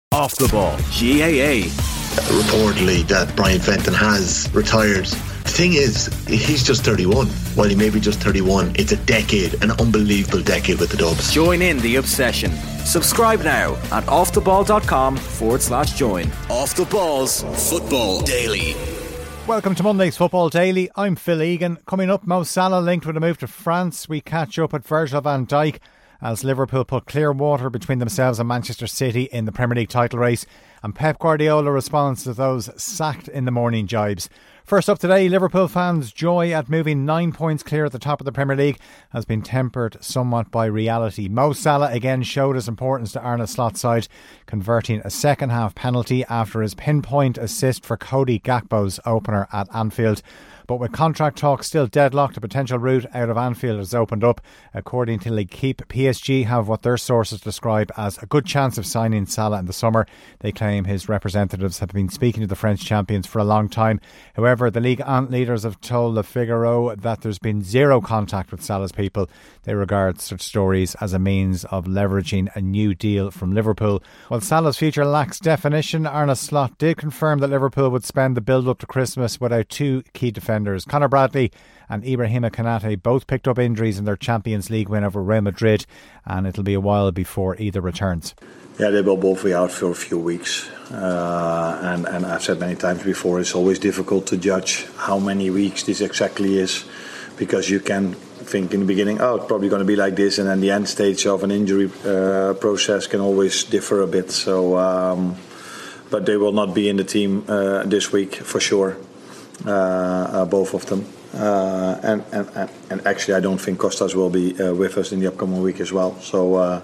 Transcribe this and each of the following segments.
Off the Ball, GAA. Reportedly that Brian Fenton has retired. The thing is, he's just 31. While he may be just 31, it's a decade, an unbelievable decade with the Dubs. Join in the obsession. Subscribe now at offtheball.com/join. Off the Ball's Football Daily. Welcome to Monday's Football Daily. I'm Phil Egan. Coming up, Mo Salah linked with a move to France. We catch up at Virgil van Dijk as Liverpool put clear water between themselves and Manchester City in the Premier League title race. And Pep Guardiola responds to those sacked in the morning jibes. First up today, Liverpool fans' joy at moving 9 points clear at the top of the Premier League has been tempered somewhat by reality. Mo Salah again showed his importance to Arne Slot's side, converting a second half penalty after his pinpoint assist for Cody Gakpo's opener at Anfield. But with contract talks still deadlocked, a potential route out of Anfield has opened up. According to L'Equipe, PSG have what their sources describe as a good chance of signing Salah in the summer. They claim his representatives have been speaking to the French champions for a long time. However, the Ligue 1 leaders have told Le Figaro that there's been zero contact with Salah's people. They regard such stories as a means of leveraging a new deal from Liverpool. While Salah's future lacks definition, Arne Slot did confirm that Liverpool would spend the build-up to Christmas without two key defenders. Conor Bradley and Ibrahima Konate both picked up injuries in their Champions League win over Real Madrid, and it'll be a while before either returns. Yeah, they will both be out for a few weeks. And I've said many times before, it's always difficult to judge how many weeks this exactly is, because you can think in the beginning, it's probably going to be like this, and then the end stage of an injury process can always differ a bit. So, but they will not be in the team this week for sure. Both of them, and actually I don't think Kostas will be with us in the upcoming week as well. So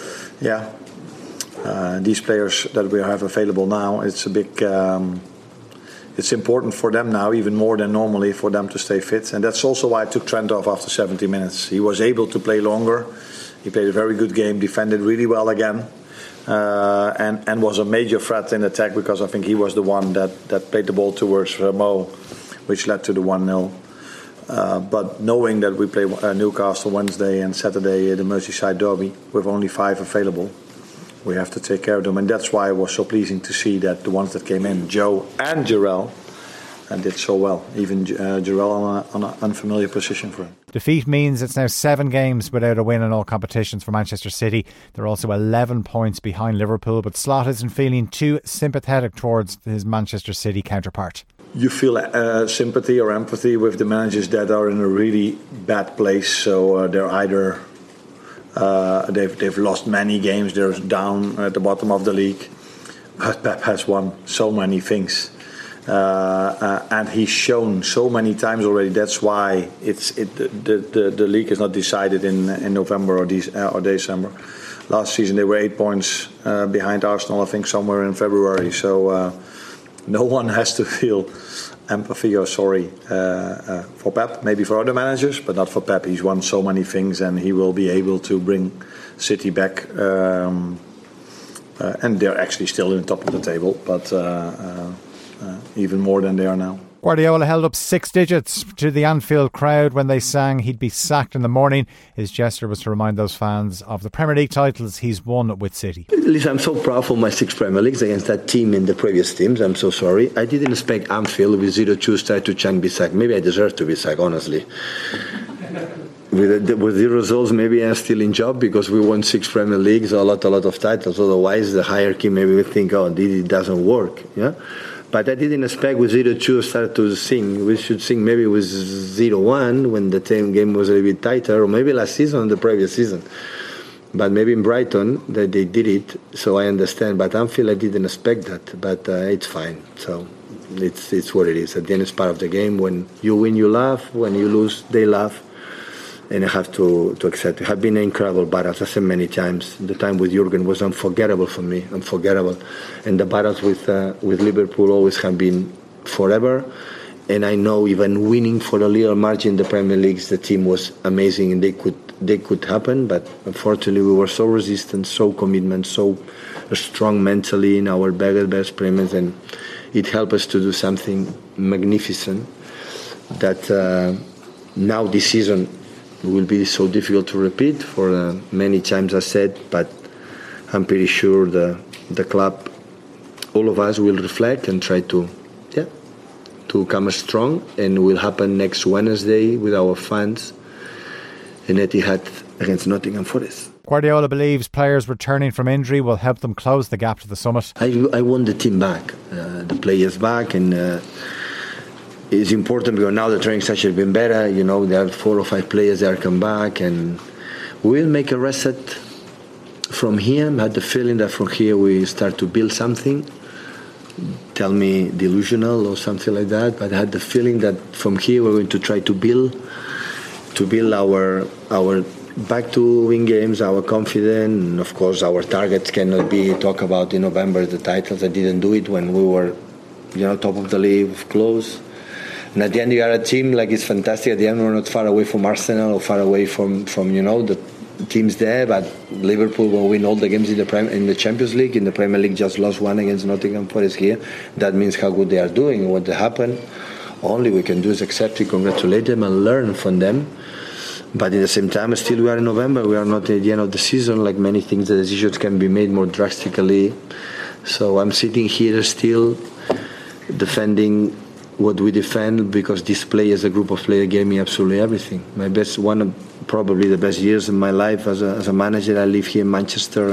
these players that we have available now, it's a big it's important for them now, even more than normally, for them to stay fit. And that's also why I took Trent off after 70 minutes. He was able to play longer. He played a very good game, defended really well again. And was a major threat in attack, because I think he was the one that played the ball towards Mo, which led to the 1-0. But knowing that we play Newcastle Wednesday and Saturday, the Merseyside derby, with only 5 available, we have to take care of them. And that's why it was so pleasing to see that the ones that came in, Joe and Jarell, did so well. Even Jarell on an unfamiliar position for him. Defeat means it's now 7 games without a win in all competitions for Manchester City. They're also 11 points behind Liverpool, but Slot isn't feeling too sympathetic towards his Manchester City counterpart. You feel sympathy or empathy with the managers that are in a really bad place. So they're either they've lost many games, they're down at the bottom of the league, but Pep has won so many things. And he's shown so many times already. That's why the league is not decided in November or December. Last season they were 8 points behind Arsenal, I think somewhere in February. So no one has to feel empathy or sorry for Pep. Maybe for other managers, but not for Pep. He's won so many things, and he will be able to bring City back. And they're actually still in the top of the table, but even more than they are now. Guardiola held up 6 digits to the Anfield crowd when they sang he'd be sacked in the morning. His gesture was to remind those fans of the Premier League titles he's won with City. Listen, I'm so proud of my 6 Premier Leagues against that team in the previous teams. I'm so sorry. I didn't expect Anfield with 0-2 start to Chang be sacked. Maybe I deserve to be sacked, honestly. With the results, maybe I'm still in job because we won 6 Premier Leagues, a lot of titles. Otherwise, the hierarchy maybe would think, it doesn't work. Yeah. But I didn't expect with 0-2 start to sing. We should sing maybe with 0-1 when the game was a little bit tighter, or maybe last season or the previous season. But maybe in Brighton they did it, so I understand. But Anfield, I didn't expect that. But it's fine. So it's what it is. At the end, it's part of the game. When you win, you laugh. When you lose, they laugh. And I have to accept it. It has been an incredible battle, as I said many times. The time with Jurgen was unforgettable for me, unforgettable. And the battles with Liverpool always have been forever. And I know even winning for a little margin in the Premier Leagues, the team was amazing and they could happen. But unfortunately, we were so resistant, so commitment, so strong mentally in our best premiums, and it helped us to do something magnificent that now this season will be so difficult to repeat for many times I said, but I'm pretty sure the club all of us will reflect and try to come strong, and will happen next Wednesday with our fans in Etihad against Nottingham Forest. Guardiola believes players returning from injury will help them close the gap to the summit. I want the team back, the players back, and it's important because now the training session has been better. You know, there are 4 or 5 players that come back, and we'll make a reset from here. I had the feeling that from here we start to build something. Tell me delusional or something like that, but I had the feeling that from here we're going to try to build our back to win games, our confidence, and of course our targets cannot be talk about in November the titles. I didn't do it when we were, top of the league, close. And at the end you are a team like it's fantastic. At the end we're not far away from Arsenal or far away from the teams there, but Liverpool will win all the games in the Champions League. In the Premier League, just lost one against Nottingham Forest here. That means how good they are doing, what happened. Only we can do is accept it, congratulate them, and learn from them. But at the same time, still we are in November. We are not at the end of the season. Like many things, the decisions can be made more drastically. So I'm sitting here still defending what we defend, because this players, a group of players, gave me absolutely everything. My best, one of probably the best years in my life as a manager. I live here in Manchester,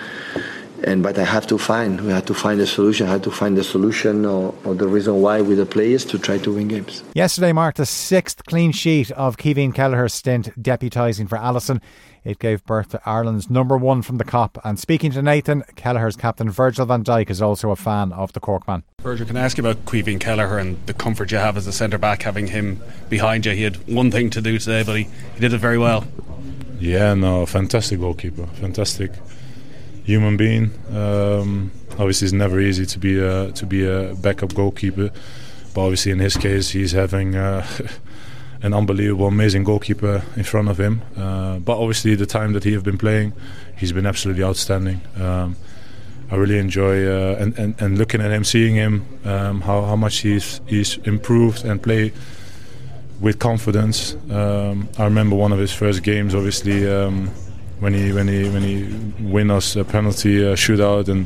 but we had to find a solution. I had to find the solution or the reason why with the players to try to win games. Yesterday marked the 6th clean sheet of Kevin Kelleher's stint deputising for Alisson. It gave birth to Ireland's #1 from the Kop. And speaking to Nathan, Kelleher's captain Virgil van Dijk is also a fan of the Cork man. Virgil, can I ask you about Kevin Kelleher and the comfort you have as a centre-back having him behind you? He had one thing to do today, but he did it very well. Yeah, no, fantastic goalkeeper, fantastic human being. Obviously it's never easy to be a backup goalkeeper, but obviously in his case he's having an unbelievable, amazing goalkeeper in front of him. But obviously the time that he have been playing, he's been absolutely outstanding. I really enjoy and looking at him, seeing him, how much he's improved and play with confidence. I remember one of his first games, obviously, when he win us a penalty shootout, and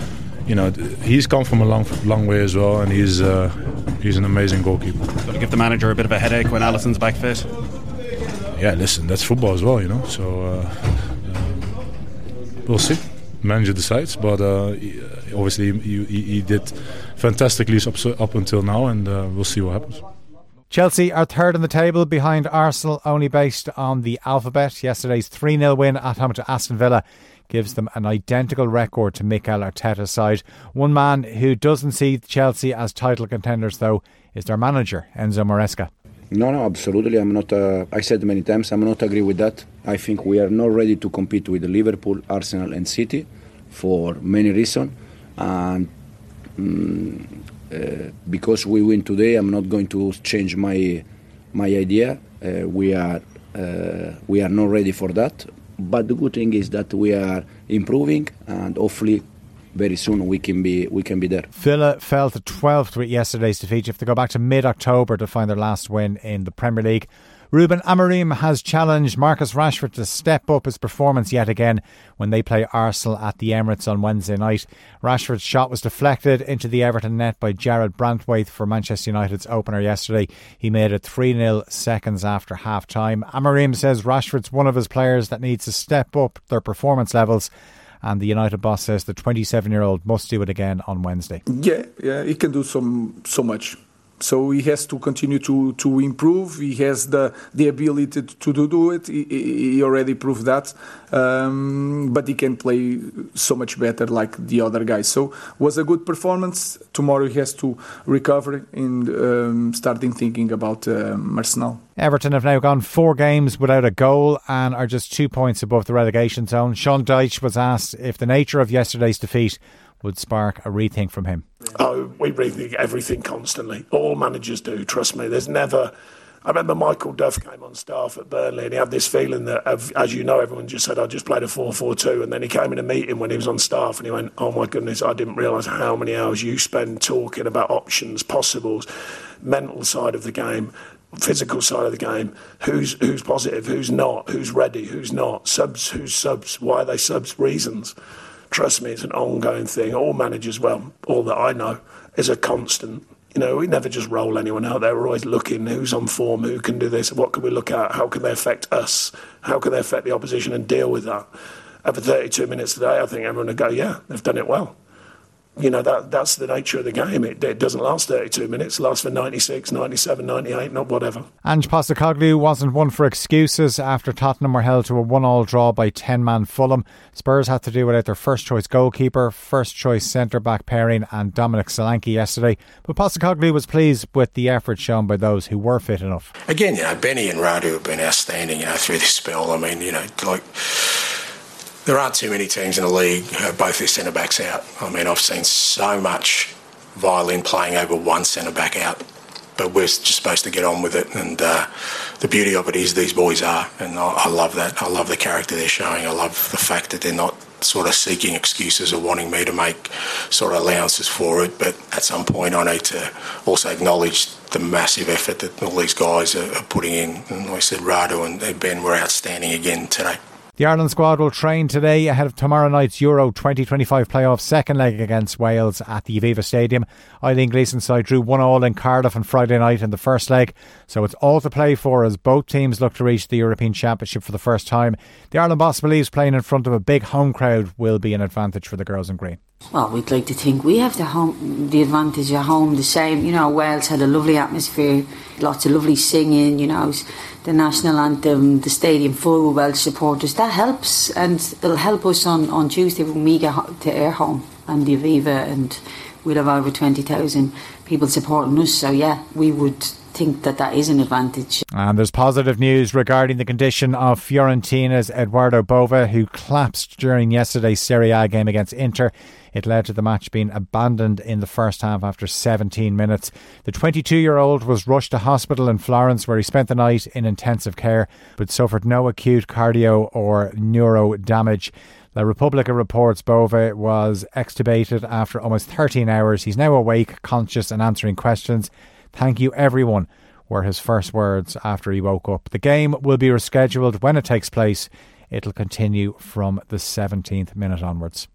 he's come from a long way as well, and he's an amazing goalkeeper. Going to give the manager a bit of a headache when Alisson's back fit? Yeah, listen, that's football as well, so we'll see. Manager decides, but obviously he did fantastically up until now, and we'll see what happens. Chelsea are third on the table behind Arsenal, only based on the alphabet. Yesterday's 3-0 win at home to Aston Villa gives them an identical record to Mikel Arteta's side. One man who doesn't see Chelsea as title contenders, though, is their manager, Enzo Maresca. No, absolutely. I'm not. I said many times, I'm not agree with that. I think we are not ready to compete with Liverpool, Arsenal and City for many reasons. And because we win today, I'm not going to change my idea. We are not ready for that. But the good thing is that we are improving, and hopefully very soon we can be there. Villa fell to 12th with yesterday's defeat. You have to go back to mid-October to find their last win in the Premier League. Ruben Amorim has challenged Marcus Rashford to step up his performance yet again when they play Arsenal at the Emirates on Wednesday night. Rashford's shot was deflected into the Everton net by Jared Brantwaite for Manchester United's opener yesterday. He made it 3-0 seconds after half-time. Amorim says Rashford's one of his players that needs to step up their performance levels, and the United boss says the 27-year-old must do it again on Wednesday. Yeah, he can do so much. So he has to continue to improve. He has the ability to do it. He already proved that. But he can play so much better like the other guys. So was a good performance. Tomorrow he has to recover and starting thinking about Arsenal. Everton have now gone 4 games without a goal and are just 2 points above the relegation zone. Sean Dyche was asked if the nature of yesterday's defeat would spark a rethink from him. Oh, we rethink everything constantly. All managers do, trust me. There's never... I remember Michael Duff came on staff at Burnley and he had this feeling that, as you know, everyone just said, I just played a 4-4-2. And then he came in a meeting when he was on staff and he went, oh my goodness, I didn't realise how many hours you spend talking about options, possibles, mental side of the game, physical side of the game, who's positive, who's not, who's ready, who's not, subs, who's subs, why are they subs, reasons. trust me, it's an ongoing thing. All managers, well, all that I know, is a constant. You know, we never just roll anyone out there. We're always looking who's on form, who can do this, what can we look at, how can they affect us, how can they affect the opposition and deal with that. Over 32 minutes today, I think everyone would go, yeah, they've done it well. You know, that's the nature of the game. It doesn't last 32 minutes. It lasts for 96, 97, 98, not whatever. Ange Postecoglou wasn't one for excuses after Tottenham were held to a 1-1 draw by 10-man Fulham. Spurs had to do without their first-choice goalkeeper, first-choice centre-back pairing and Dominic Solanke yesterday. But Postecoglou was pleased with the effort shown by those who were fit enough. Again, you know, Benny and Radu have been outstanding, you know, through this spell. I mean, you know, like... There aren't too many teams in the league who have both their centre-backs out. I mean, I've seen so much violin playing over one centre-back out, but we're just supposed to get on with it. And the beauty of it is these boys are, and I love that. I love the character they're showing. I love the fact that they're not sort of seeking excuses or wanting me to make sort of allowances for it. But at some point I need to also acknowledge the massive effort that all these guys are putting in. And like I said, Radu and Ben were outstanding again today. The Ireland squad will train today ahead of tomorrow night's Euro 2025 playoff second leg against Wales at the Aviva Stadium. Eileen Gleeson's side drew 1-1 in Cardiff on Friday night in the first leg, so it's all to play for as both teams look to reach the European Championship for the first time. The Ireland boss believes playing in front of a big home crowd will be an advantage for the girls in green. Well, we'd like to think we have the advantage at home. The same, you know, Wales had a lovely atmosphere, lots of lovely singing, you know, the national anthem, the stadium full with Welsh supporters. That helps, and it'll help us on Tuesday when we get to our home and the Aviva, and we'll have over 20,000 people supporting us. So yeah, we would think that is an advantage. And there's positive news regarding the condition of Fiorentina's Eduardo Bova, who collapsed during yesterday's Serie A game against Inter. It led to the match being abandoned in the first half after 17 minutes. The 22-year-old was rushed to hospital in Florence, where he spent the night in intensive care, but suffered no acute cardio or neuro damage. La Repubblica reports Bova was extubated after almost 13 hours. He's now awake, conscious and answering questions. "Thank you everyone," were his first words after he woke up. The game will be rescheduled when it takes place. It'll continue from the 17th minute onwards.